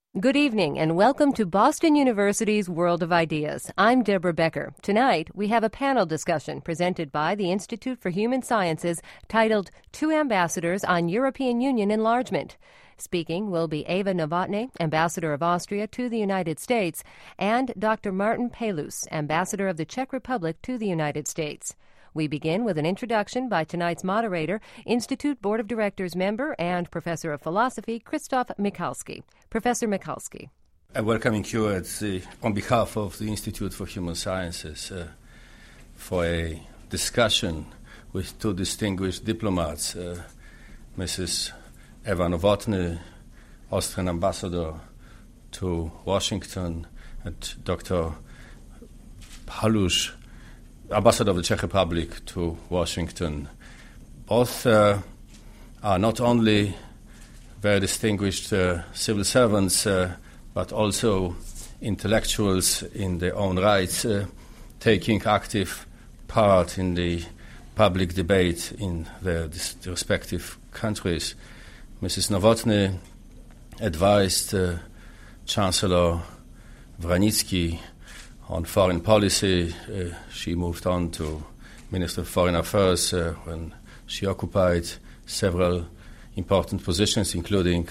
Good evening and welcome to Boston University's World of Ideas. I'm Deborah Becker. Tonight, we have a panel discussion presented by the Institute for Human Sciences titled Two Ambassadors on European Union Enlargement. Speaking will be Eva Novotny, Ambassador of Austria to the United States, and Dr. Martin Pelus, Ambassador of the Czech Republic to the United States. We begin with an introduction by tonight's moderator, Institute Board of Directors member and Professor of Philosophy, Krzysztof Michalski. Professor Michalski. I'm welcoming you on behalf of the Institute for Human Sciences for a discussion with two distinguished diplomats, Mrs. Eva Novotny, Austrian ambassador to Washington, and Dr. Pelus, ambassador of the Czech Republic to Washington. Both are not only very distinguished civil servants, but also intellectuals in their own right, taking active part in the public debate in their respective countries. Mrs. Novotny advised Chancellor Vranitzky on foreign policy. She moved on to Minister of Foreign Affairs when she occupied several important positions, including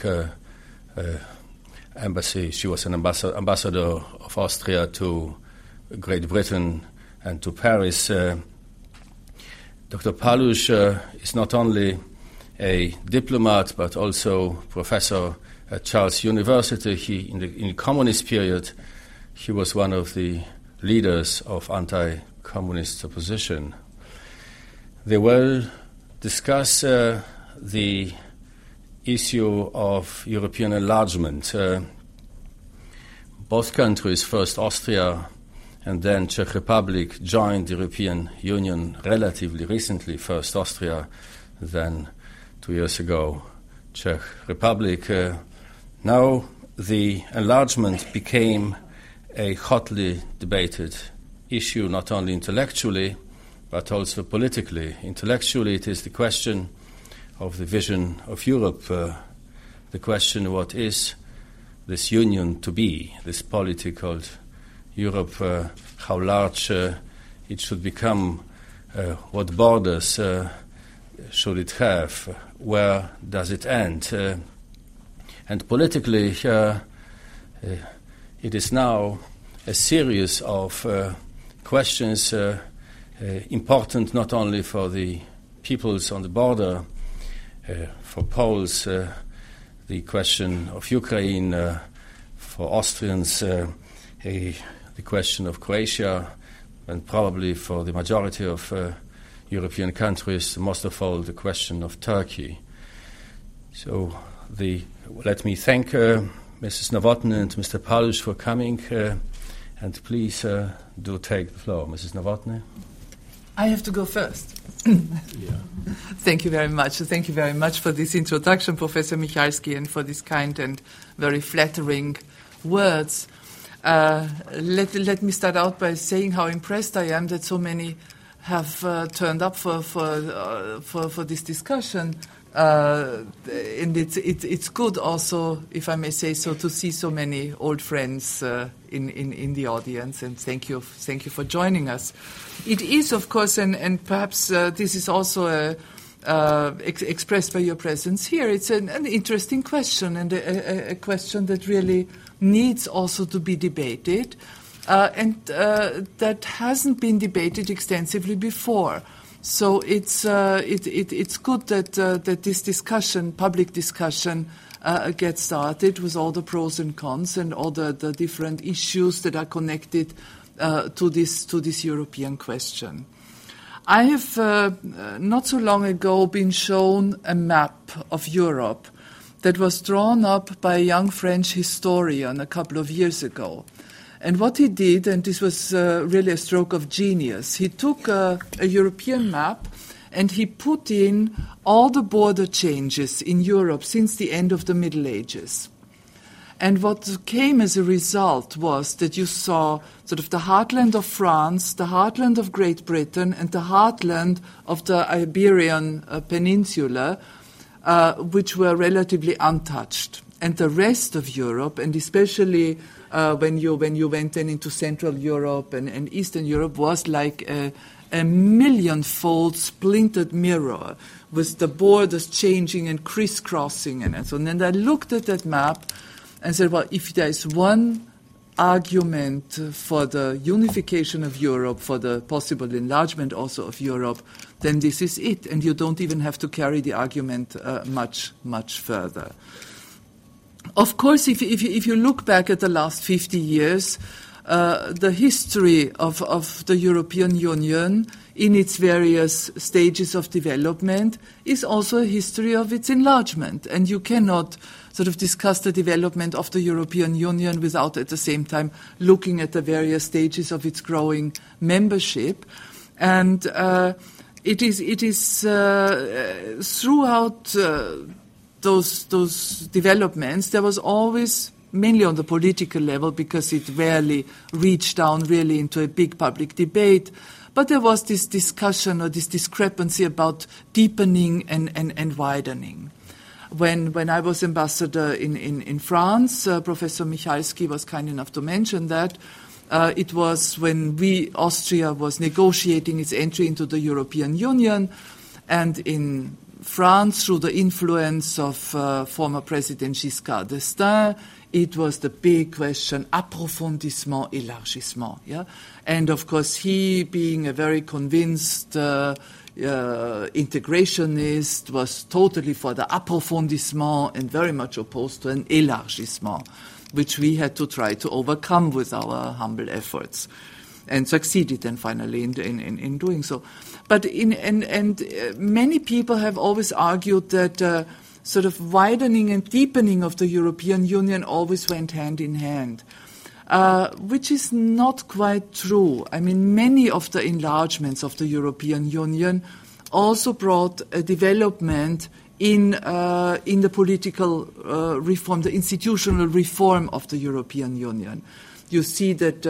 embassy. She was an ambassador of Austria to Great Britain and to Paris. Dr. Pelus is not only a diplomat but also professor at Charles University. In the communist period, he was one of the leaders of anti-communist opposition. They will discuss the issue of European enlargement. Both countries, first Austria and then Czech Republic, joined the European Union relatively recently, first Austria, then 2 years ago Czech Republic. Now the enlargement became a hotly debated issue, not only intellectually, but also politically. Intellectually, it is the question of the vision of Europe, the question, what is this union to be, this polity called Europe, how large it should become, what borders should it have, where does it end? And politically, it is now a series of questions important not only for the peoples on the border, for Poles, the question of Ukraine, for Austrians, the question of Croatia, and probably for the majority of European countries, most of all, the question of Turkey. So let me thank Mrs. Novotny and Mr. Pelus for coming, and please do take the floor. Mrs. Novotny. I have to go first. Yeah. Thank you very much. Thank you very much for this introduction, Professor Michalski, and for this kind and very flattering words. Let me start out by saying how impressed I am that so many have turned up for this discussion. And it's good also, if I may say so, to see so many old friends in the audience, and thank you for joining us. It is, of course, and perhaps this is also expressed by your presence here. It's an interesting question, and a question that really needs also to be debated, and that hasn't been debated extensively before. So it's good that this discussion, public discussion, gets started with all the pros and cons and all the different issues that are connected to this European question. I have not so long ago been shown a map of Europe that was drawn up by a young French historian a couple of years ago. And what he did, and this was really a stroke of genius, he took a European map and he put in all the border changes in Europe since the end of the Middle Ages. And what came as a result was that you saw sort of the heartland of France, the heartland of Great Britain, and the heartland of the Iberian Peninsula, which were relatively untouched. and the rest of Europe, and especially when you went then into Central Europe and Eastern Europe, was like a millionfold splintered mirror with the borders changing and crisscrossing and so on. And I looked at that map and said, well, if there is one argument for the unification of Europe, for the possible enlargement also of Europe, then this is it. And you don't even have to carry the argument much further. Of course, if you look back at the last 50 years, the history of the European Union in its various stages of development is also a history of its enlargement. And you cannot sort of discuss the development of the European Union without at the same time looking at the various stages of its growing membership. And it is throughout those developments, there was always, mainly on the political level, because it rarely reached down really into a big public debate, but there was this discussion or this discrepancy about deepening and widening. When I was ambassador in France, Professor Michalski was kind enough to mention that. It was when Austria was negotiating its entry into the European Union, and in France, through the influence of former President Giscard d'Estaing, it was the big question, approfondissement, élargissement. Yeah? And of course, he, being a very convinced integrationist, was totally for the approfondissement and very much opposed to an élargissement, which we had to try to overcome with our humble efforts, and succeeded then finally in doing so. But many people have always argued that sort of widening and deepening of the European Union always went hand in hand, which is not quite true. I mean, many of the enlargements of the European Union also brought a development in the political reform, the institutional reform of the European Union. You see that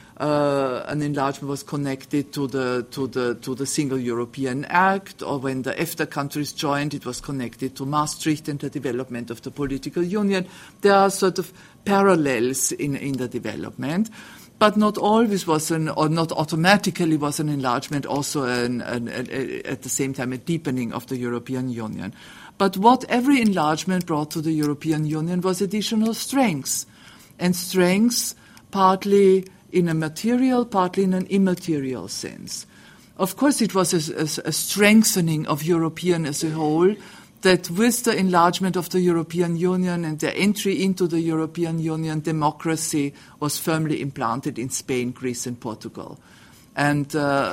an enlargement was connected to the Single European Act, or when the EFTA countries joined, it was connected to Maastricht and the development of the political union. There are sort of parallels in the development, but not always was or not automatically was an enlargement also at the same time a deepening of the European Union. But what every enlargement brought to the European Union was additional strengths, and strengths partly in a material, partly in an immaterial sense. Of course, it was a strengthening of European as a whole, that with the enlargement of the European Union and the entry into the European Union, democracy was firmly implanted in Spain, Greece, and Portugal. And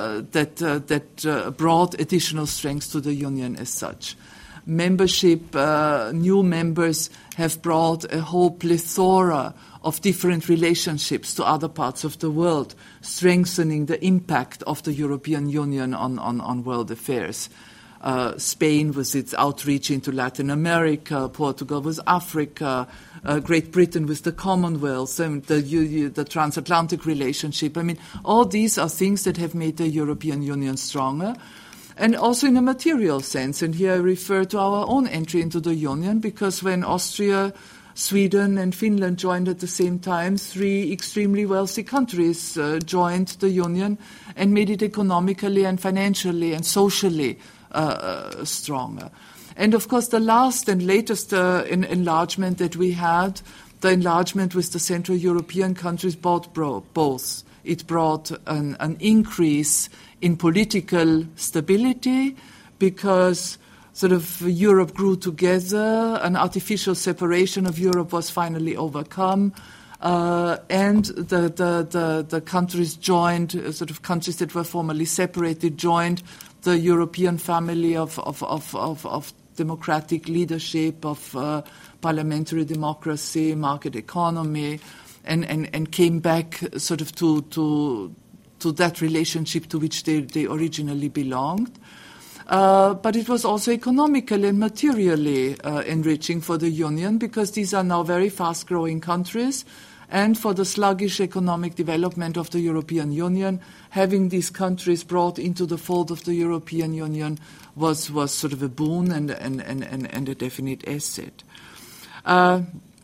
that brought additional strengths to the Union as such. Membership, new members have brought a whole plethora of different relationships to other parts of the world, strengthening the impact of the European Union on world affairs. Spain with its outreach into Latin America, Portugal with Africa, Great Britain with the Commonwealth, and the transatlantic relationship. I mean, all these are things that have made the European Union stronger. And also in a material sense, and here I refer to our own entry into the Union, because when Austria, Sweden and Finland joined at the same time, three extremely wealthy countries joined the Union and made it economically and financially and socially stronger. And of course, the last and latest enlargement that we had, the enlargement with the Central European countries, both. It brought an increase in political stability, because sort of Europe grew together, an artificial separation of Europe was finally overcome, and the countries joined, sort of countries that were formerly separated, joined the European family of democratic leadership, of parliamentary democracy, market economy, and came back sort of to that relationship to which they originally belonged. But it was also economically and materially enriching for the Union, because these are now very fast-growing countries, and for the sluggish economic development of the European Union, having these countries brought into the fold of the European Union was sort of a boon and a definite asset.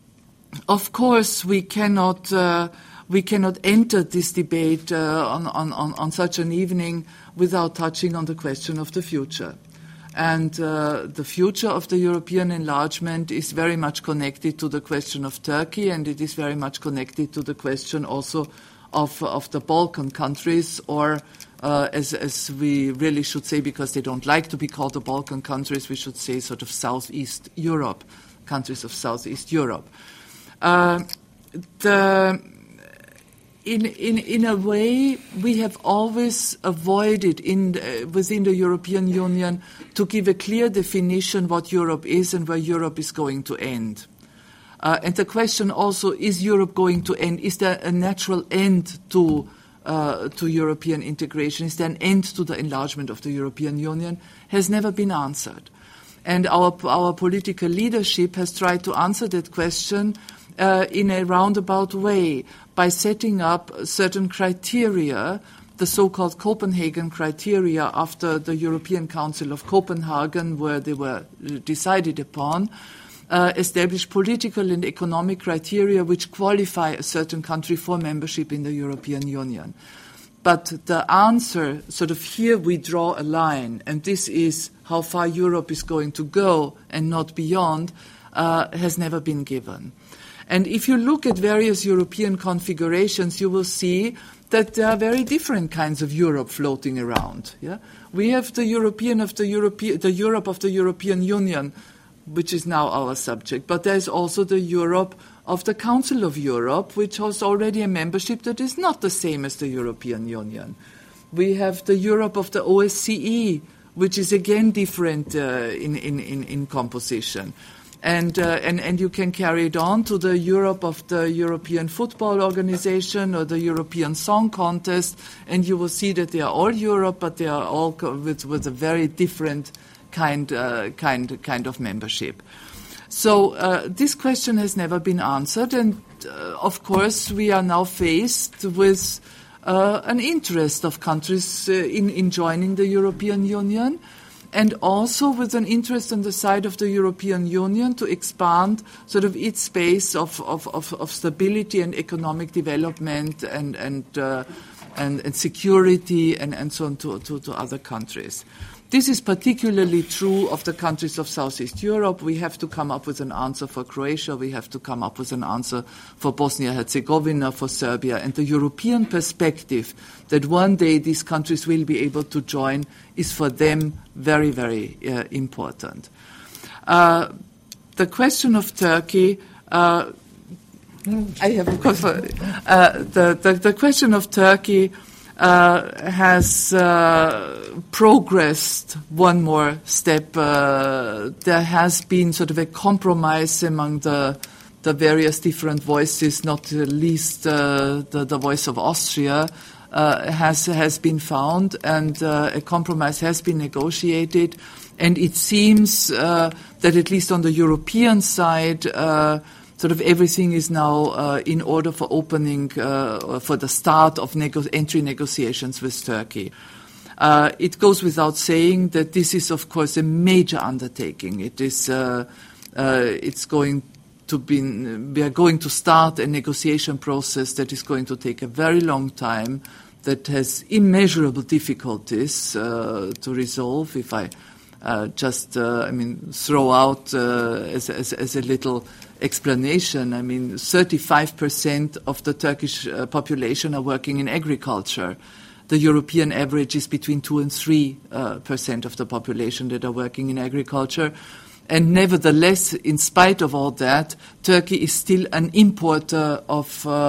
of course, we cannot enter this debate on such an evening without touching on the question of the future. And the future of the European enlargement is very much connected to the question of Turkey, and it is very much connected to the question also of the Balkan countries, or as we really should say, because they don't like to be called the Balkan countries, we should say sort of Southeast Europe, countries of Southeast Europe. In a way, we have always avoided within the European Union to give a clear definition what Europe is and where Europe is going to end. And the question also, is Europe going to end? Is there a natural end to European integration? Is there an end to the enlargement of the European Union? Has never been answered. And our political leadership has tried to answer that question in a roundabout way by setting up certain criteria, the so-called Copenhagen criteria after the European Council of Copenhagen, where they were decided upon, establish political and economic criteria which qualify a certain country for membership in the European Union. But the answer, sort of here we draw a line, and this is how far Europe is going to go and not beyond, has never been given. And if you look at various European configurations, you will see that there are very different kinds of Europe floating around. Yeah? We have the Europe of the European Union, which is now our subject, but there is also the Europe of the Council of Europe, which has already a membership that is not the same as the European Union. We have the Europe of the OSCE, which is again different in composition. And you can carry it on to the Europe of the European Football Organization or the European Song Contest, and you will see that they are all Europe, but they are all with a very different kind of membership. So this question has never been answered, and of course we are now faced with an interest of countries in joining the European Union, and also with an interest on the side of the European Union to expand sort of its space of stability and economic development and security and so on to other countries. This is particularly true of the countries of Southeast Europe. We have to come up with an answer for Croatia. We have to come up with an answer for Bosnia-Herzegovina, for Serbia. And the European perspective that one day these countries will be able to join is for them very, very important. The question of Turkey, the question of Turkey has progressed one more step. There has been sort of a compromise among the various different voices, not least the voice of Austria has been found, and a compromise has been negotiated. And it seems that at least on the European side, sort of everything is now in order for opening, for the start of entry negotiations with Turkey. It goes without saying that this is, of course, a major undertaking. It is, it's going to be, we are going to start a negotiation process that is going to take a very long time, that has immeasurable difficulties to resolve. If I throw out as a little explanation, 35% of the Turkish population are working in agriculture. The European average is between 2 and 3% of the population that are working in agriculture. And nevertheless, in spite of all that, Turkey is still an importer of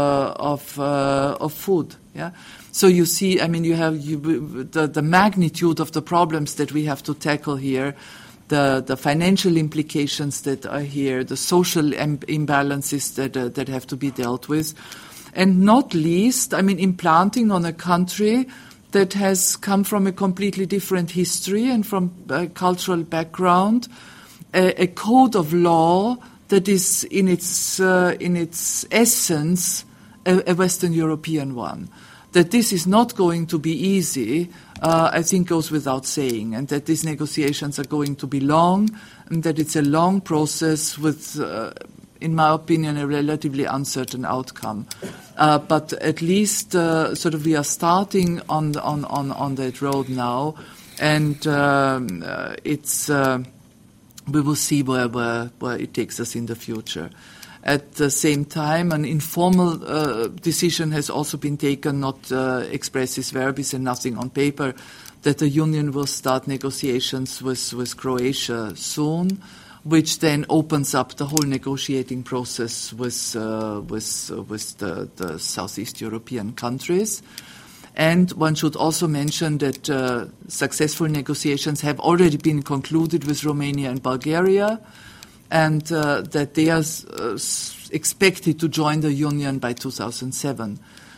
food. Yeah. So you see, you have the magnitude of the problems that we have to tackle here, the financial implications that are here, the social imbalances that have to be dealt with, and not least, implanting on a country that has come from a completely different history and from a cultural background, a code of law that is in its essence a Western European one. That this is not going to be easy, I think goes without saying, and that these negotiations are going to be long, and that it's a long process with in my opinion, a relatively uncertain outcome. But at least sort of we are starting on that road now, and it's we will see where it takes us in the future. At the same time, an informal decision has also been taken, not expressis verbis and nothing on paper, that the Union will start negotiations with Croatia soon, which then opens up the whole negotiating process with the Southeast European countries. And one should also mention that successful negotiations have already been concluded with Romania and Bulgaria, and that they are expected to join the Union by 2007.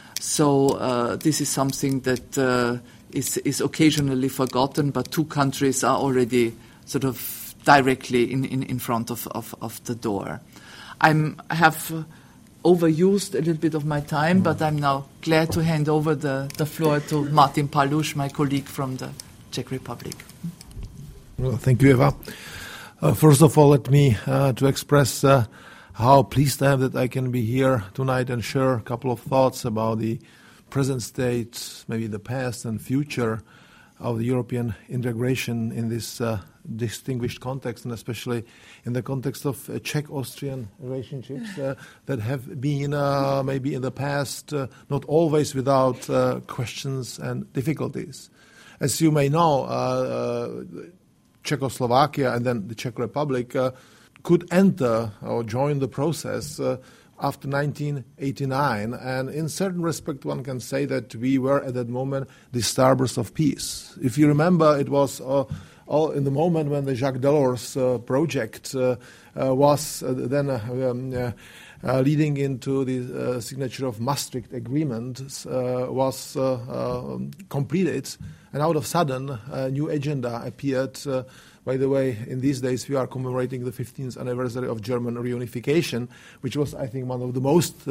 So this is something that is occasionally forgotten, but two countries are already sort of directly in front of the door. I have overused a little bit of my time, but I'm now glad to hand over the floor to Martin Paluš, my colleague from the Czech Republic. Well, thank you, Eva. First of all, let me to express how pleased I am that I can be here tonight and share a couple of thoughts about the present state, maybe the past and future of the European integration in this distinguished context, and especially in the context of Czech-Austrian relationships that have been maybe in the past not always without questions and difficulties. As you may know, Czechoslovakia and then the Czech Republic could enter or join the process after 1989, and in certain respect one can say that we were at that moment disturbers of peace. If you remember, it was all in the moment when the Jacques Delors project was then leading into the signature of Maastricht Agreement was completed, and out of sudden a new agenda appeared. By the way, in these days we are commemorating the 15th anniversary of German reunification, which was, I think, one of the most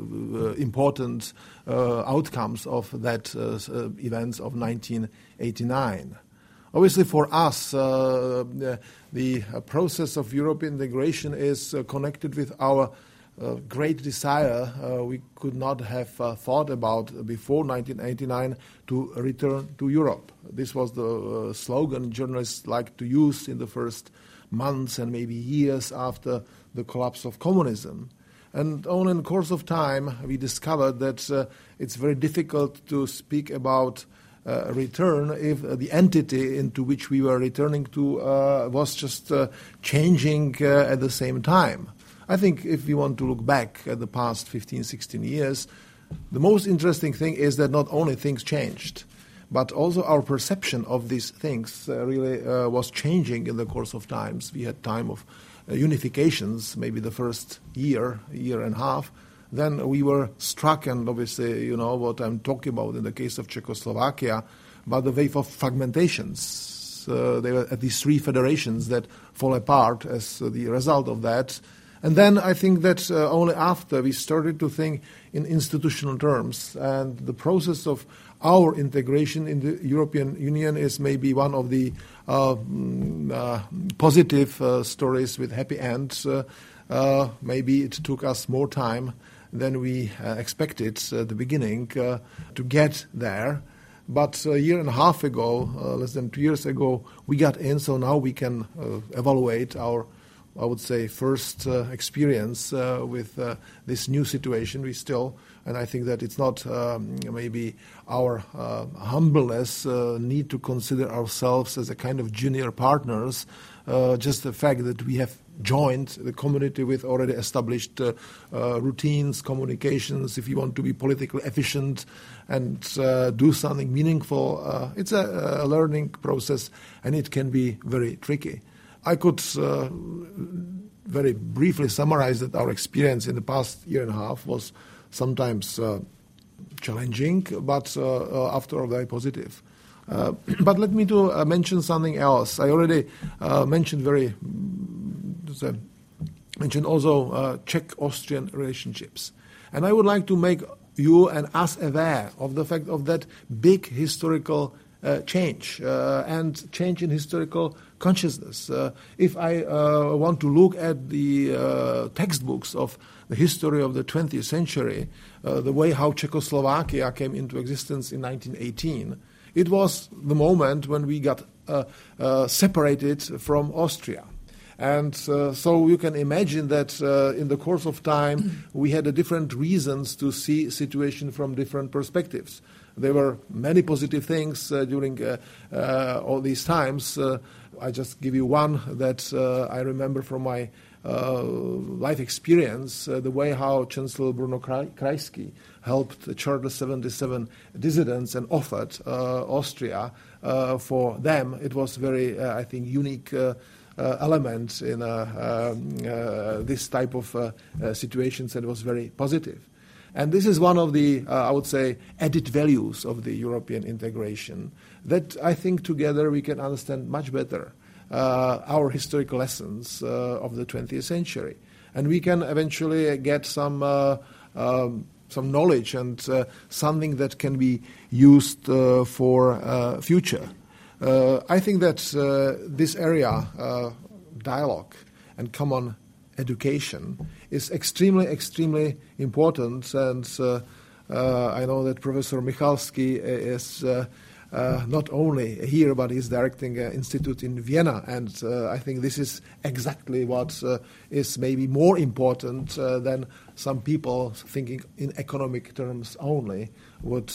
important outcomes of that events of 1989. Obviously, for us, the process of European integration is connected with our great desire we could not have thought about before 1989 to return to Europe. This was the slogan journalists liked to use in the first months and maybe years after the collapse of communism. And only in the course of time we discovered that it's very difficult to speak about return if the entity into which we were returning to was just changing at the same time. I think if we want to look back at the past 15, 16 years, the most interesting thing is that not only things changed, but also our perception of these things really was changing in the course of times. We had time of unifications, maybe the first year and a half. Then we were struck, and obviously you know what I'm talking about in the case of Czechoslovakia, by the wave of fragmentations. There were at least three federations that fall apart as the result of that. And then I think that only after we started to think in institutional terms, and the process of our integration in the European Union is maybe one of the positive stories with happy ends. Maybe it took us more time than we expected at the beginning to get there. But a year and a half ago, less than 2 years ago, we got in, so now we can evaluate our, I would say, first experience with this new situation. We still, and I think that it's not maybe our humbleness need to consider ourselves as a kind of junior partners, just the fact that we have joined the community with already established routines, communications. If you want to be politically efficient and do something meaningful, it's a learning process, and it can be very tricky. I could very briefly summarize that our experience in the past year and a half was sometimes challenging, but after all very positive. But let me mention something else. I already mentioned also Czech-Austrian relationships. And I would like to make you and us aware of the fact of that big historical change and change in historical consciousness. If I want to look at the textbooks of the history of the 20th century, the way how Czechoslovakia came into existence in 1918, it was the moment when we got separated from Austria. And so you can imagine that in the course of time we had different reasons to see situation from different perspectives. There were many positive things during all these times. I just give you one that I remember from my life experience, the way how Chancellor Bruno Kreisky helped Charter 77 dissidents and offered Austria for them. It was very, I think, unique element in this type of situations, and it was very positive. And this is one of the, I would say, added values of the European integration that I think together we can understand much better our historical lessons of the 20th century. And we can eventually get some knowledge and something that can be used for future. I think that this area, dialogue and common education, is extremely, extremely important. And I know that Professor Michalski is not only here, but he's directing an institute in Vienna. And I think this is exactly what is maybe more important than some people thinking in economic terms only would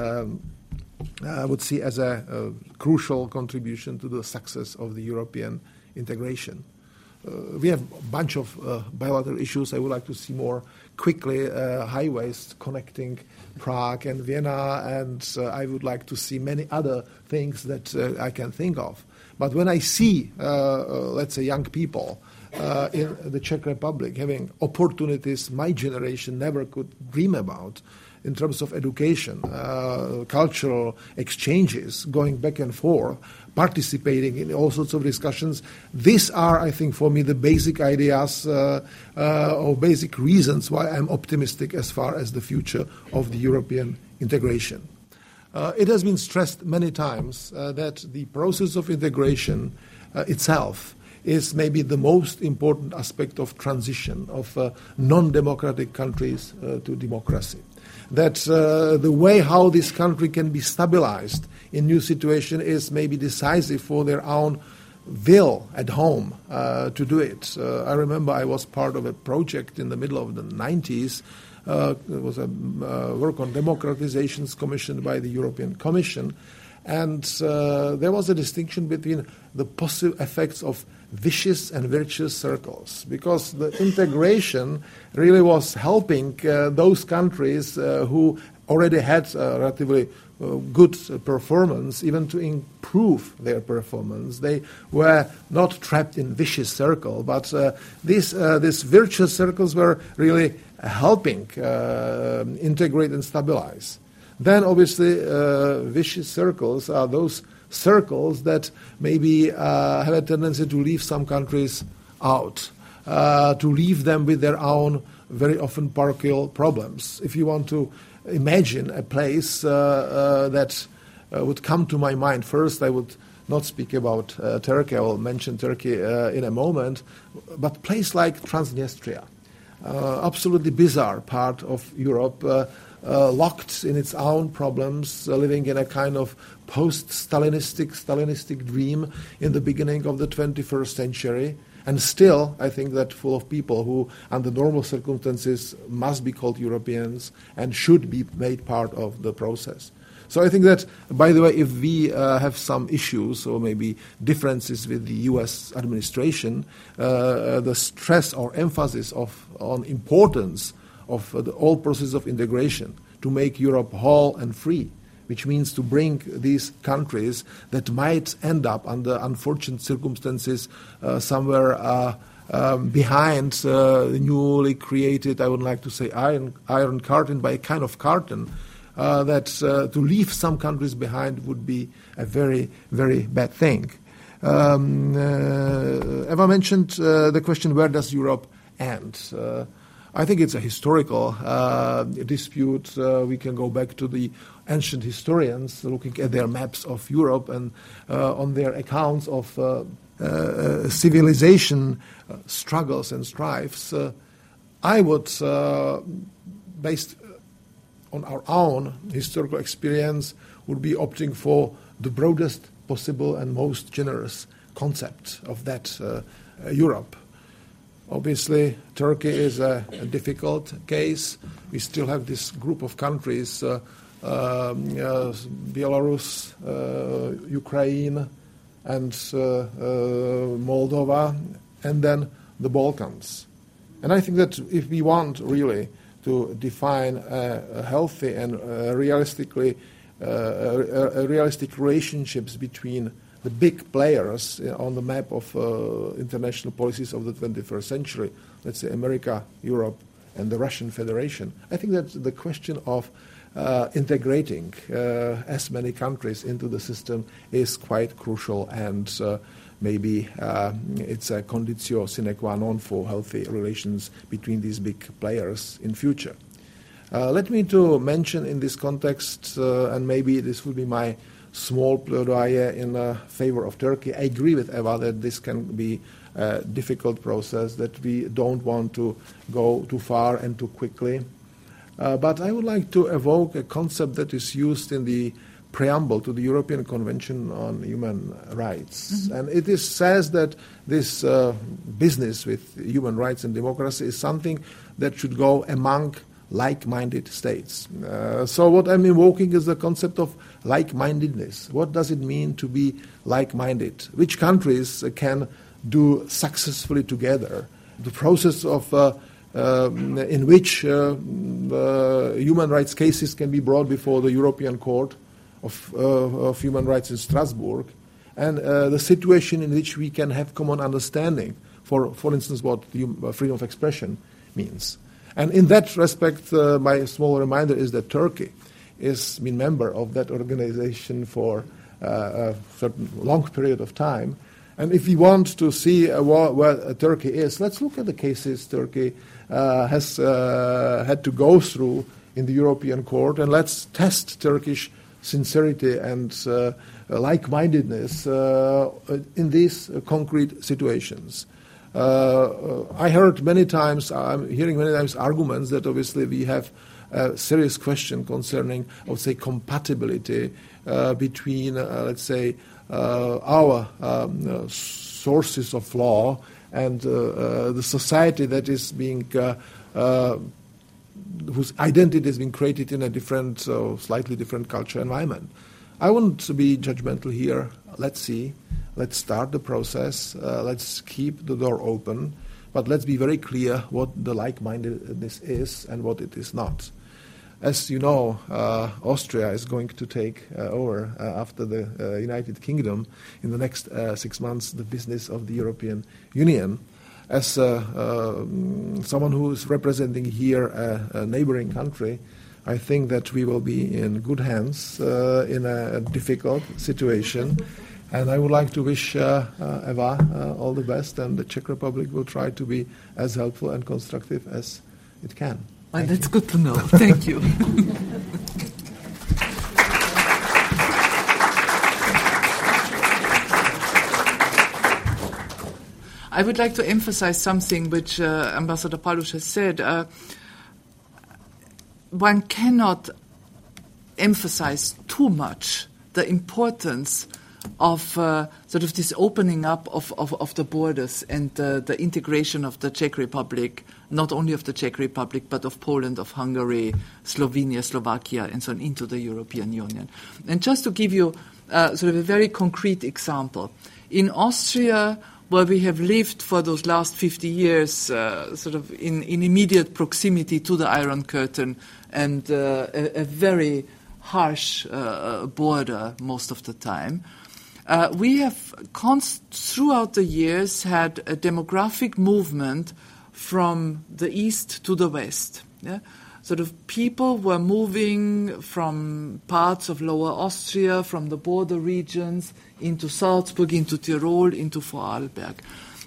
see as a crucial contribution to the success of the European integration. We have a bunch of bilateral issues. I would like to see more quickly highways connecting Prague and Vienna, and I would like to see many other things that I can think of. But when I see, let's say, young people in the Czech Republic having opportunities my generation never could dream about, in terms of education, cultural exchanges, going back and forth, participating in all sorts of discussions. These are, I think, for me, the basic ideas or basic reasons why I'm optimistic as far as the future of the European integration. It has been stressed many times that the process of integration itself is maybe the most important aspect of transition of non-democratic countries to democracy. That the way how this country can be stabilized in new situation is maybe decisive for their own will at home to do it. I remember I was part of a project in the middle of the 90s. It was a work on democratizations commissioned by the European Commission. And there was a distinction between the possible effects of vicious and virtuous circles, because the integration really was helping those countries who already had relatively good performance, even to improve their performance. They were not trapped in vicious circle, but these virtuous circles were really helping integrate and stabilize. Then obviously vicious circles are those circles that maybe have a tendency to leave some countries out, to leave them with their own very often parochial problems. If you want to imagine a place that would come to my mind first, I would not speak about Turkey. I will mention Turkey in a moment, but a place like Transnistria, absolutely bizarre part of Europe, locked in its own problems, living in a kind of post-Stalinistic dream in the beginning of the 21st century. And still, I think that full of people who, under normal circumstances, must be called Europeans and should be made part of the process. So I think that, by the way, if we have some issues or maybe differences with the U.S. administration, the stress or emphasis on importance of the whole process of integration to make Europe whole and free, which means to bring these countries that might end up under unfortunate circumstances somewhere behind the newly created, I would like to say, iron curtain, by a kind of curtain, that to leave some countries behind would be a very, very bad thing. Eva mentioned the question, where does Europe end? I think it's a historical dispute. We can go back to the ancient historians looking at their maps of Europe and on their accounts of civilization struggles and strifes. I would, based on our own historical experience, would be opting for the broadest possible and most generous concept of that Europe. Obviously, Turkey is a difficult case. We still have this group of countries, Belarus, Ukraine, and Moldova, and then the Balkans. And I think that if we want really to define a healthy and realistic relationships between the big players on the map of international policies of the 21st century, let's say America, Europe, and the Russian Federation, I think that the question of integrating as many countries into the system is quite crucial, and maybe it's a conditio sine qua non for healthy relations between these big players in future. Let me to mention in this context, and maybe this will be my small plaidoyer in favor of Turkey. I agree with Eva that this can be a difficult process, that we don't want to go too far and too quickly. But I would like to evoke a concept that is used in the preamble to the European Convention on Human Rights. Mm-hmm. And it says that this business with human rights and democracy is something that should go among like-minded states. So what I'm invoking is the concept of like-mindedness. What does it mean to be like-minded? Which countries can do successfully together? The process of in which human rights cases can be brought before the European Court of Human Rights in Strasbourg, and the situation in which we can have common understanding, for instance, what freedom of expression means. And in that respect, my small reminder is that Turkey has been member of that organization for a certain long period of time. And if we want to see where Turkey is, let's look at the cases Turkey has had to go through in the European Court, and let's test Turkish sincerity and like-mindedness in these concrete situations. I heard many times, I'm hearing many times arguments that obviously we have a serious question concerning, I would say, compatibility between, let's say, our sources of law and the society that is being, whose identity has been created in a different, slightly different culture environment. I wouldn't be judgmental here. Let's see. Let's start the process. Let's keep the door open. But let's be very clear what the like-mindedness is and what it is not. As you know, Austria is going to take over after the United Kingdom in the next 6 months the business of the European Union. As someone who is representing here a neighboring country, I think that we will be in good hands in a difficult situation. And I would like to wish Eva all the best, and the Czech Republic will try to be as helpful and constructive as it can. Well, that's good to know. Thank you. I would like to emphasize something which Ambassador Paluš has said. One cannot emphasize too much the importance of sort of this opening up of the borders and the integration of the Czech Republic, not only of the Czech Republic, but of Poland, of Hungary, Slovenia, Slovakia, and so on, into the European Union. And just to give you sort of a very concrete example, in Austria, where we have lived for those last 50 years sort of in immediate proximity to the Iron Curtain and a very harsh border most of the time, we have throughout the years had a demographic movement from the east to the west. Yeah? Sort of people were moving from parts of Lower Austria, from the border regions, into Salzburg, into Tyrol, into Vorarlberg.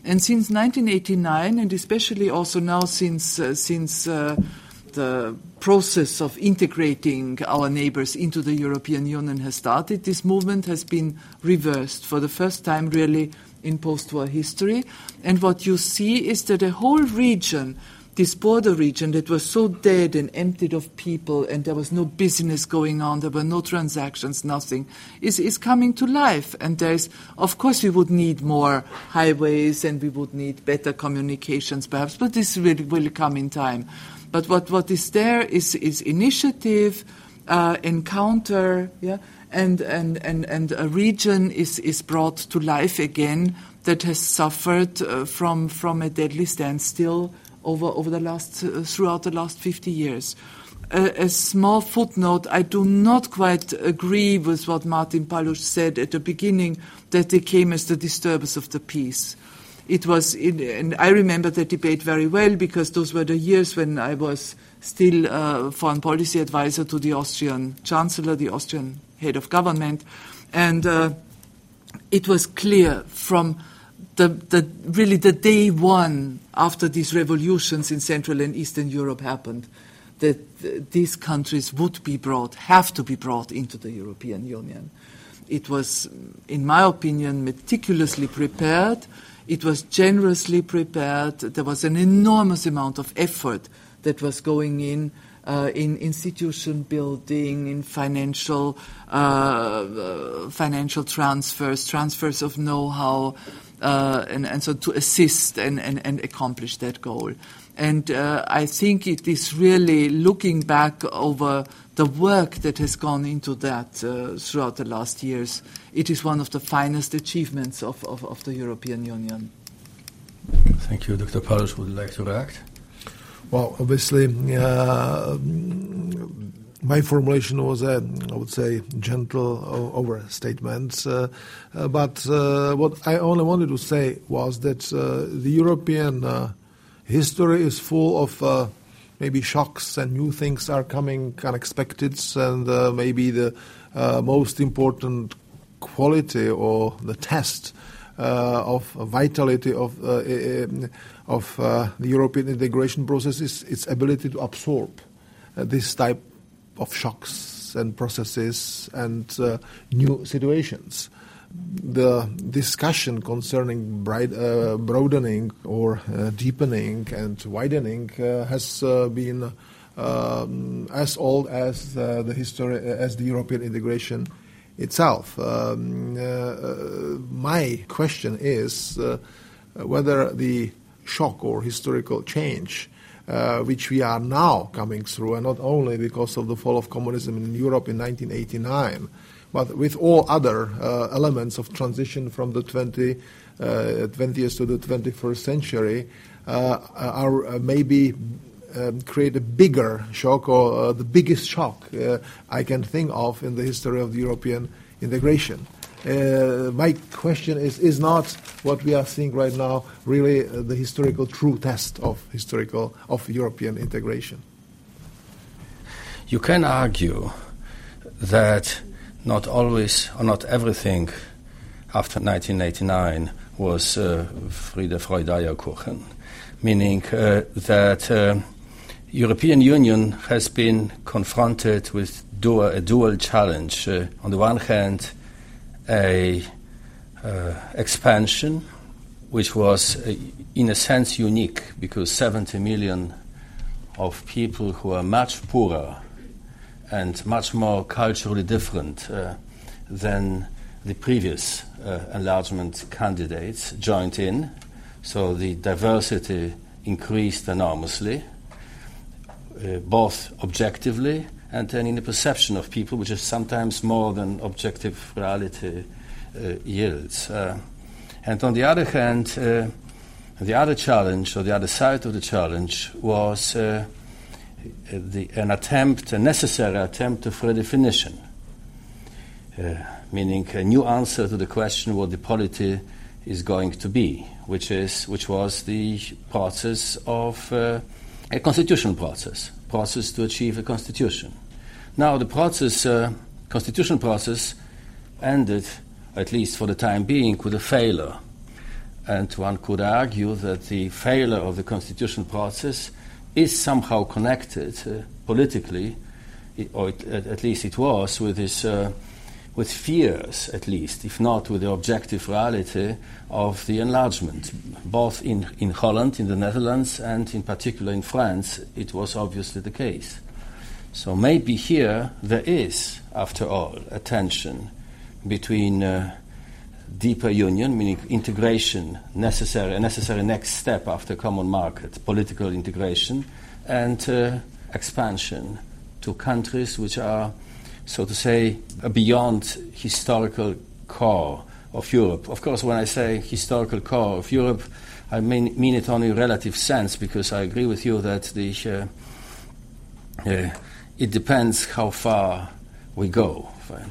And since 1989, and especially also now since the process of integrating our neighbors into the European Union has started, this movement has been reversed for the first time really in post-war history. And what you see is that the whole region, this border region that was so dead and emptied of people and there was no business going on, there were no transactions, nothing, is coming to life. And there's, of course, we would need more highways and we would need better communications perhaps, but this really will come in time. But what is there is initiative, encounter, yeah, and a region is brought to life again that has suffered from a deadly standstill over the throughout the last 50 years. A small footnote: I do not quite agree with what Martin Palusz said at the beginning, that they came as the disturbers of the peace. It was, and I remember the debate very well because those were the years when I was still foreign policy advisor to the Austrian Chancellor, the Austrian head of government, and it was clear from the day one after these revolutions in Central and Eastern Europe happened that these countries have to be brought into the European Union. It was, in my opinion, meticulously prepared. It was generously prepared. There was an enormous amount of effort that was going in institution building, in financial transfers of know-how, and so to assist and accomplish that goal. And I think it is really, looking back over the work that has gone into that throughout the last years, it is one of the finest achievements of the European Union. Thank you. Dr. Palusz, would you like to react? Well, obviously, my formulation was I would say, gentle overstatement. But what I only wanted to say was that the European history is full of maybe shocks, and new things are coming unexpected, and maybe the most important quality or the test of vitality of the European integration process is its ability to absorb this type of shocks and processes and new situations. The discussion concerning broadening or deepening and widening has been as old as the history, as the European integration itself. My question is whether the shock or historical change which we are now coming through, and not only because of the fall of communism in Europe in 1989, but with all other elements of transition from the 20th to the 21st century, are maybe create a bigger shock, or the biggest shock I can think of in the history of the European integration. My question is not what we are seeing right now really the historical true test of European integration? You can argue that not always or not everything after 1989 was Friede, Freude, Eierkuchen, meaning that European Union has been confronted with a dual challenge. On the one hand, expansion, which was in a sense unique, because 70 million of people who are much poorer and much more culturally different than the previous enlargement candidates joined in. So the diversity increased enormously, both objectively and then in the perception of people, which is sometimes more than objective reality yields. And on the other hand, the other challenge, or the other side of the challenge, was a necessary attempt for a definition, meaning a new answer to the question what the polity is going to be, which was the process of a constitutional process to achieve a constitution. Now the constitutional process ended, at least for the time being, with a failure And one could argue that the failure of the constitutional process is somehow connected politically, at least it was, with this, with fears, at least, if not with the objective reality of the enlargement. Both in Holland, in the Netherlands, and in particular in France, it was obviously the case. So maybe here there is, after all, a tension between deeper union, meaning integration, a necessary next step after common market, political integration, and expansion to countries which are, so to say, beyond historical core of Europe. Of course, when I say historical core of Europe, I mean it only in relative sense, because I agree with you that it depends how far we go.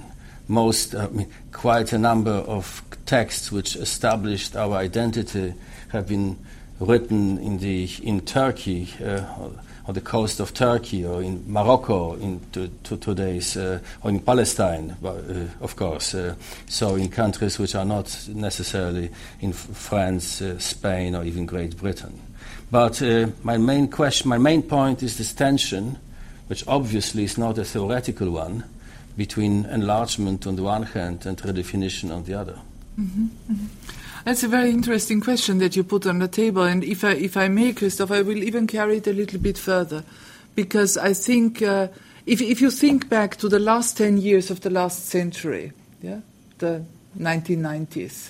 Quite a number of texts which established our identity have been written in Turkey, on the coast of Turkey, or in Morocco, to today's, or in Palestine, of course. So in countries which are not necessarily in France, Spain, or even Great Britain. But my main point is this tension, which obviously is not a theoretical one, between enlargement on the one hand and redefinition on the other. Mm-hmm, mm-hmm. That's a very interesting question that you put on the table, and if I may, Christoph, I will even carry it a little bit further, because I think if you think back to the last 10 years of the last century, the 1990s,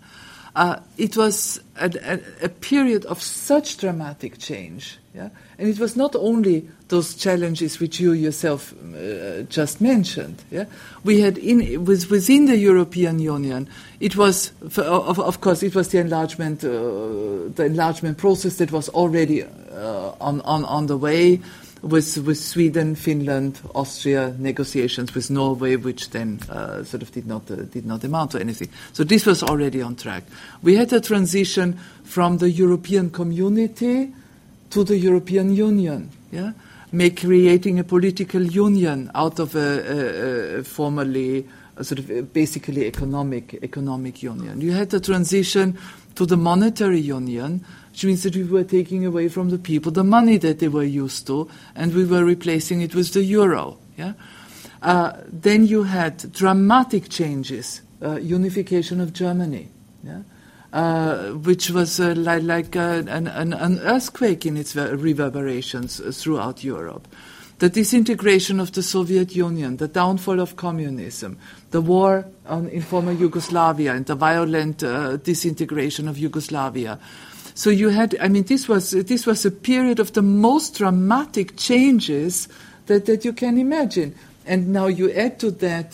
it was a period of such dramatic change, and it was not only those challenges which you yourself just mentioned. We had within the European Union, it was of course it was the enlargement process that was already on the way, with Sweden, Finland, Austria, negotiations with Norway, which then sort of did not amount to anything. So this was already on track. We had a transition from the European Community to the European Union, creating a political union out of a formerly sort of basically economic union. You had the transition to the monetary union, which means that we were taking away from the people the money that they were used to, and we were replacing it with the euro. Then you had dramatic changes, unification of Germany, which was like an earthquake in its reverberations throughout Europe. The disintegration of the Soviet Union, the downfall of communism, the war in former Yugoslavia, and the violent disintegration of Yugoslavia. So you had, this was a period of the most dramatic changes that you can imagine. And now you add to that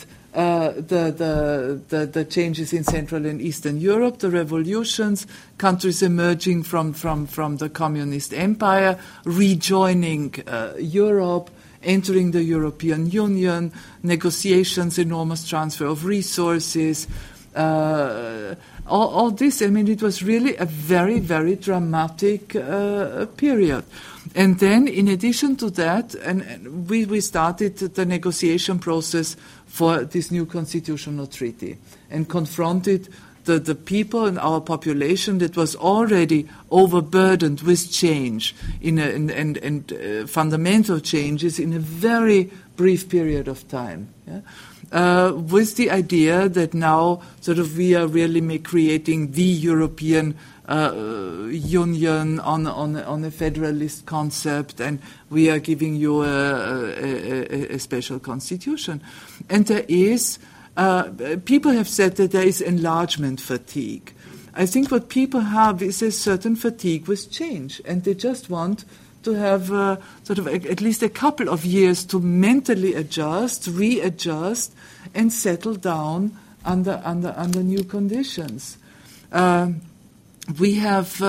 the changes in Central and Eastern Europe, the revolutions, countries emerging from the communist empire, rejoining Europe, entering the European Union, negotiations, enormous transfer of resources, all this. It was really a very, very dramatic period. And then, in addition to that, and we started the negotiation process for this new constitutional treaty and confronted the people and our population that was already overburdened with change and fundamental changes in a very brief period of time. With the idea that now sort of we are really creating the European Union on a federalist concept, and we are giving you a special constitution. And there is, people have said that there is enlargement fatigue. I think what people have is a certain fatigue with change, and they just want to have sort of at least a couple of years to mentally adjust, readjust, and settle down under new conditions. We have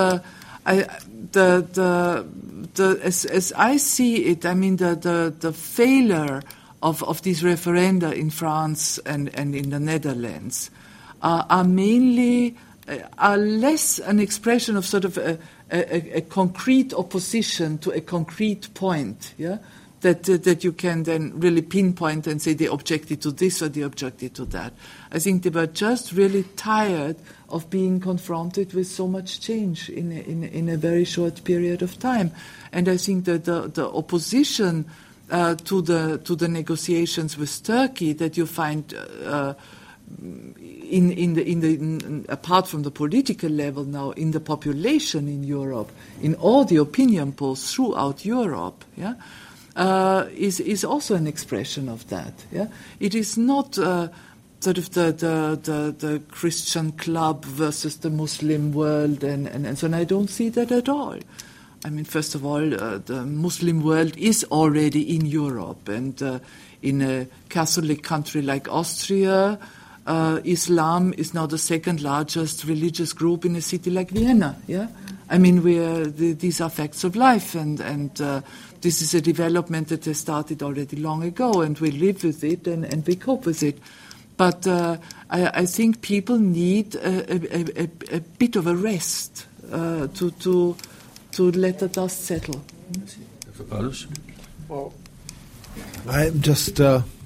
as I see it, the failure of these referenda in France and in the Netherlands are mainly less an expression of sort of a concrete opposition to a concrete point, that you can then really pinpoint and say they objected to this or they objected to that. I think they were just really tired of being confronted with so much change in a very short period of time. And I think that the opposition to the negotiations with Turkey that you find apart from the political level now, in the population in Europe, in all the opinion polls throughout Europe, is also an expression of that. Yeah? It is not sort of the Christian club versus the Muslim world and so on. I don't see that at all. I mean, first of all, the Muslim world is already in Europe, and in a Catholic country like Austria, Islam is now the second largest religious group in a city like Vienna. Yeah, I mean, these are facts of life, and this is a development that has started already long ago, and we live with it and we cope with it. But I think people need a bit of a rest to let the dust settle. Well, I'm just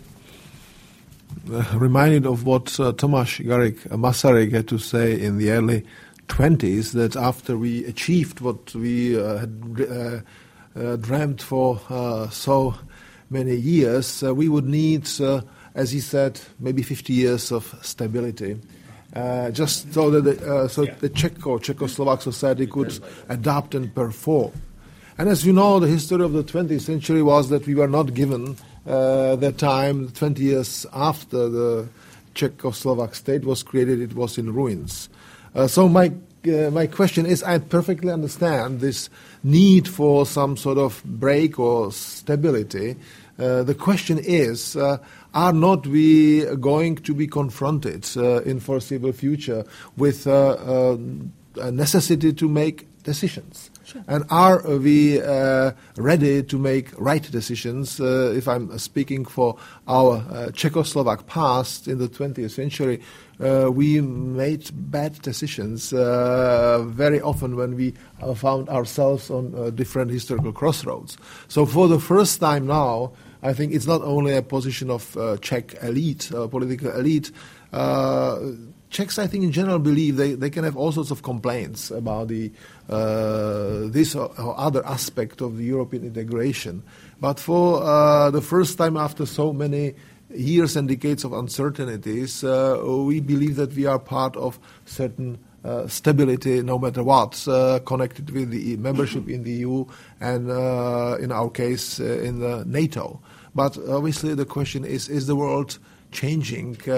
reminded of what Tomáš Garrigue Masaryk had to say in the early 20s, that after we achieved what we had dreamt for so many years, we would need, as he said, maybe 50 years of stability. Just so that the Czechoslovak society could adapt and perform. And as you know, the history of the 20th century was that we were not given that time. 20 years after the Czechoslovak state was created, it was in ruins. So my question is, I perfectly understand this need for some sort of break or stability. The question is, are not we going to be confronted in foreseeable future with a necessity to make decisions? Sure. And are we ready to make right decisions? If I'm speaking for our Czechoslovak past in the 20th century, we made bad decisions very often when we found ourselves on different historical crossroads. So for the first time now, I think it's not only a position of Czech elite, political elite. Czechs, I think, in general believe they can have all sorts of complaints about this or other aspect of the European integration. But for the first time after so many years and decades of uncertainties, we believe that we are part of certain stability, no matter what, connected with the membership in the EU and, in our case, in the NATO. But obviously the question is the world changing in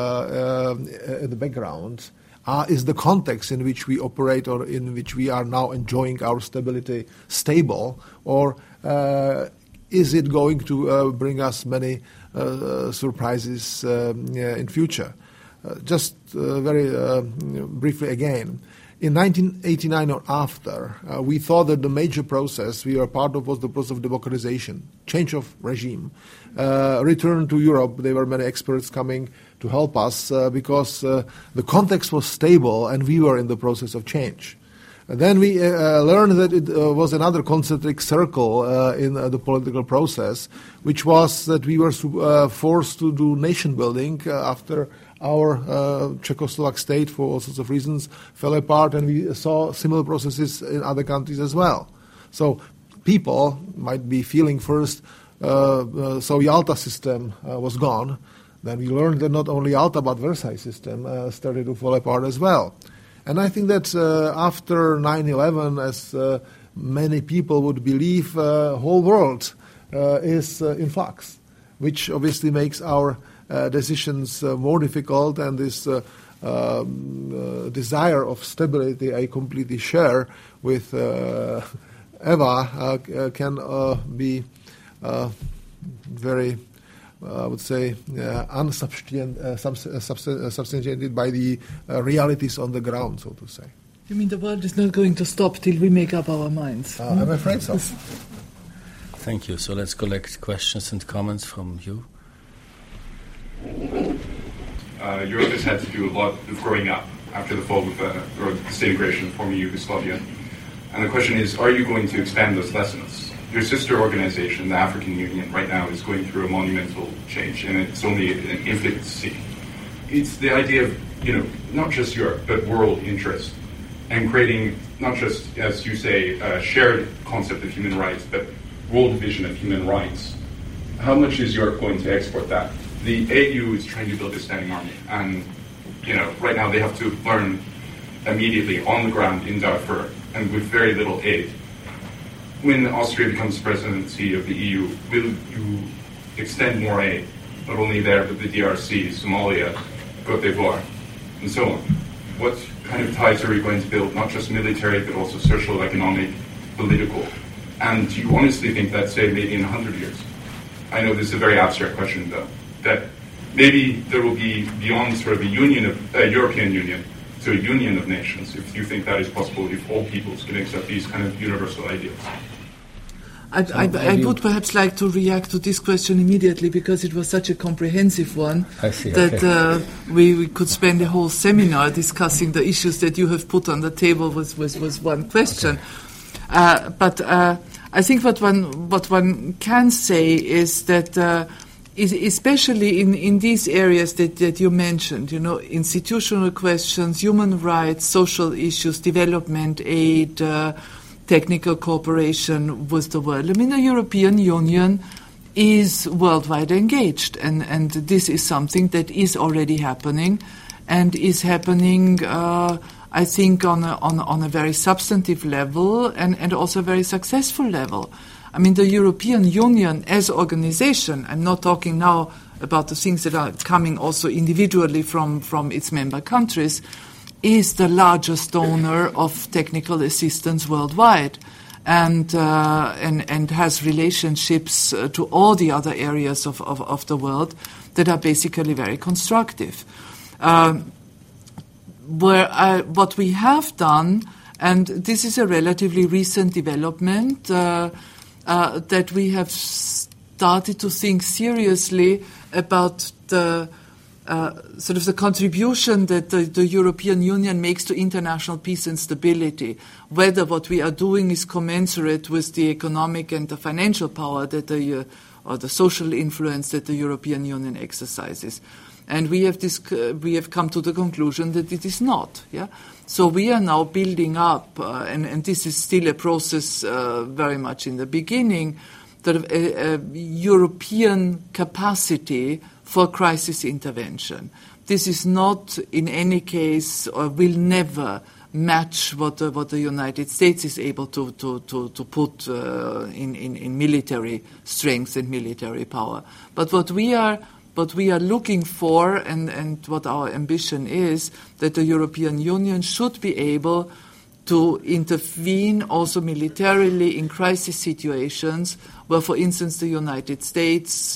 the background? Is the context in which we operate or in which we are now enjoying our stability stable, or is it going to bring us many surprises in future? Just very briefly again, in 1989 or after, we thought that the major process we were part of was the process of democratization, change of regime, return to Europe. There were many experts coming to help us because the context was stable and we were in the process of change. Then we learned that it was another concentric circle in the political process, which was that we were forced to do nation building after our Czechoslovak state, for all sorts of reasons, fell apart, and we saw similar processes in other countries as well. So people might be feeling first, so Yalta system was gone. Then we learned that not only Yalta but Versailles system started to fall apart as well. And I think that after 9/11, as many people would believe, whole world is in flux, which obviously makes our decisions more difficult, and this desire of stability I completely share with Eva can be very, I would say, unsubstantiated by the realities on the ground, so to say. You mean the world is not going to stop till we make up our minds? I'm afraid so. Thank you. So let's collect questions and comments from you. Europe has had to do a lot of growing up after the fall of or disintegration of former Yugoslavia. And the question is, are you going to expand those lessons your sister organization, the African Union, right now is going through a monumental change, and it's only in infancy. It's the idea of, not just Europe, but world interest, and creating not just, as you say, a shared concept of human rights, but world vision of human rights. How much is Europe going to export that? The AU is trying to build a standing army, and right now they have to learn immediately on the ground in Darfur, and with very little aid. When Austria becomes presidency of the EU, will you extend more aid, not only there, but the DRC, Somalia, Cote d'Ivoire, and so on? What kind of ties are we going to build, not just military, but also social, economic, political? And do you honestly think that, say, maybe in 100 years? I know this is a very abstract question, though, that maybe there will be, beyond sort of a European Union, to a union of nations, if you think that is possible, if all peoples can accept these kind of universal ideas. I would perhaps like to react to this question immediately, because it was such a comprehensive one that we could spend a whole seminar discussing the issues that you have put on the table with one question. Okay. But I think what one can say is that especially in these areas that you mentioned, institutional questions, human rights, social issues, development aid, technical cooperation with the world. I mean, the European Union is worldwide engaged, and this is something that is already happening, and is happening, I think, on a very substantive level and also a very successful level. I mean, the European Union as organization, I'm not talking now about the things that are coming also individually from its member countries, is the largest donor of technical assistance worldwide, and has relationships to all the other areas of the world that are basically very constructive. What we have done, and this is a relatively recent development, that we have started to think seriously about the sort of the contribution that the European Union makes to international peace and stability, whether what we are doing is commensurate with the economic and the financial power that or the social influence that the European Union exercises. And we have come to the conclusion that it is not. Yeah. So we are now building up, and this is still a process very much in the beginning, a European capacity for crisis intervention. This is not, in any case, or will never match what the United States is able to put in military strength and military power. But what we are looking for, and what our ambition is, that the European Union should be able to intervene also militarily in crisis situations where, for instance, the United States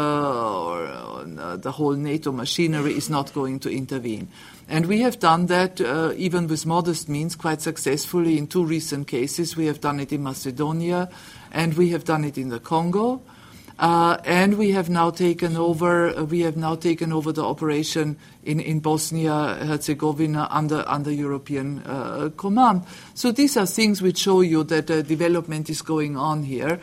or the whole NATO machinery is not going to intervene. And we have done that, even with modest means, quite successfully in two recent cases. We have done it in Macedonia, and we have done it in the Congo. And we have now taken over the operation in Bosnia-Herzegovina under European command. So these are things which show you that development is going on here,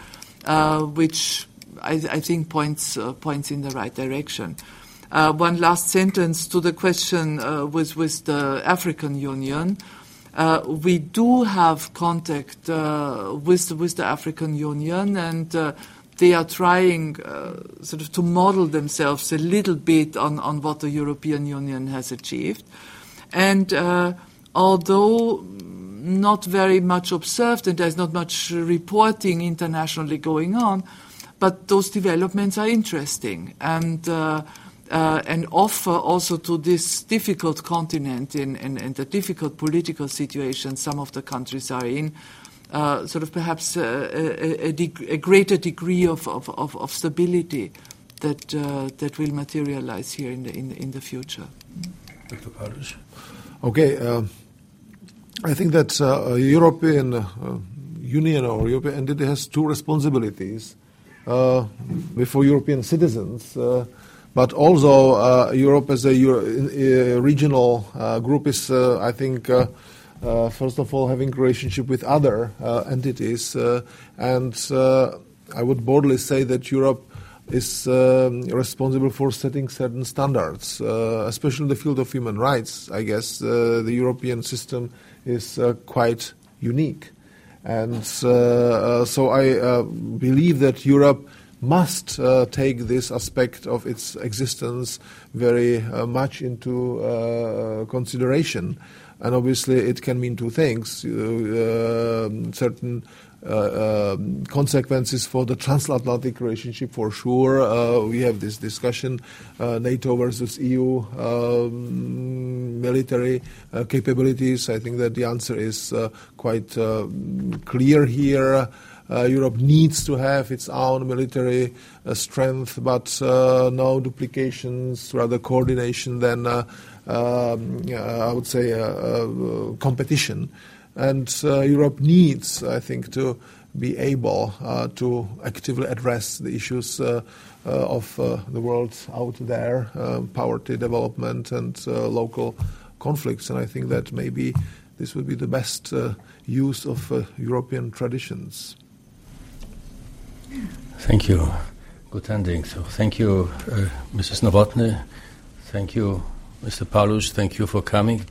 which I think points in the right direction. One last sentence to the question with the African Union. We do have contact with the African Union, and they are trying sort of to model themselves a little bit on what the European Union has achieved. And although not very much observed and there's not much reporting internationally going on, but those developments are interesting and offer also to this difficult continent and the difficult political situation some of the countries are in, sort of perhaps a greater degree of stability that will materialize here in the future. Dr. Parish. Okay, I think that European Union or European entity has two responsibilities before European citizens, but also Europe as a regional group is, I think, first of all, having relationship with other entities, and I would boldly say that Europe is responsible for setting certain standards, especially in the field of human rights. I guess the European system is quite unique. And so I believe that Europe must take this aspect of its existence very much into consideration. And obviously it can mean two things, certain consequences for the transatlantic relationship, for sure. We have this discussion, NATO versus EU military capabilities. I think that the answer is quite clear here. Europe needs to have its own military strength, but no duplications, rather coordination than, I would say, competition. And Europe needs, I think, to be able to actively address the issues of the world out there, poverty, development, and local conflicts. And I think that maybe this would be the best use of European traditions. Thank you. Good ending. So thank you, Mrs. Novotny. Thank you, Mr. Palusz. Thank you for coming.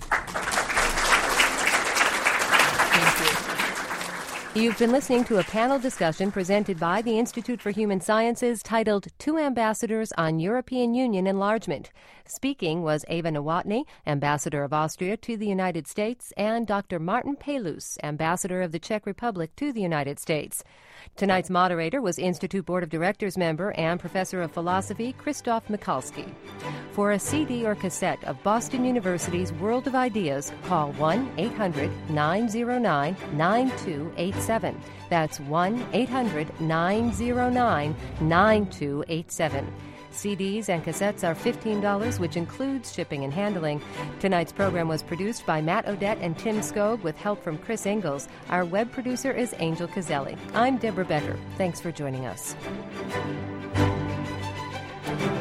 You've been listening to a panel discussion presented by the Institute for Human Sciences titled Two Ambassadors on European Union Enlargement. Speaking was Eva Novotny, Ambassador of Austria to the United States, and Dr. Martin Palusz, Ambassador of the Czech Republic to the United States. Tonight's moderator was Institute Board of Directors member and Professor of Philosophy Krzysztof Mikulski. For a CD or cassette of Boston University's World of Ideas, call 1-800-909-9287. That's 1-800-909-9287. CDs and cassettes are $15, which includes shipping and handling. Tonight's program was produced by Matt Odette and Tim Scobe with help from Chris Ingalls. Our web producer is Angel Caselli. I'm Deborah Becker. Thanks for joining us.